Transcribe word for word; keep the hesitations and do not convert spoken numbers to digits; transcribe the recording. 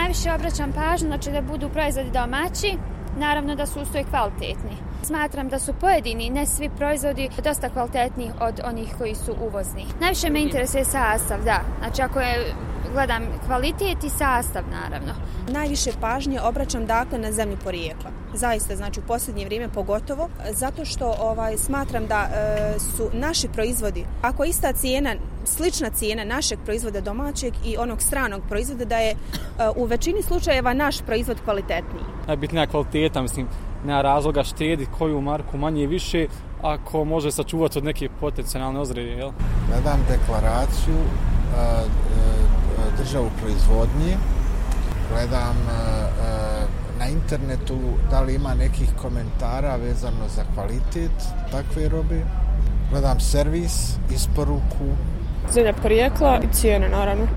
Najviše obraćam pažnju, znači da budu proizvodi domaći, naravno da su usto i kvalitetni. Smatram da su pojedini, ne svi proizvodi, dosta kvalitetniji od onih koji su uvozni. Najviše me interesuje sastav, da. Znači ako je, gledam kvalitet i sastav, naravno. Najviše pažnje obraćam dakle na zemlju porijekla. Zaista, znači u posljednje vrijeme pogotovo, zato što ovaj, smatram da e, su naši proizvodi, ako ista cijena, slična cijena našeg proizvoda domaćeg i onog stranog proizvoda, da je e, u većini slučajeva naš proizvod kvalitetniji. Najbitnija kvaliteta, mislim, nema razloga štedi koju marku manje i više ako može sačuvati od neke potencijalne ozrede, jel? Gledam deklaraciju, a, a, državu proizvodnje, gledam a, a, na internetu da li ima nekih komentara vezano za kvalitet takve robe, gledam servis, isporuku. Zemlja porijekla i cijene, naravno.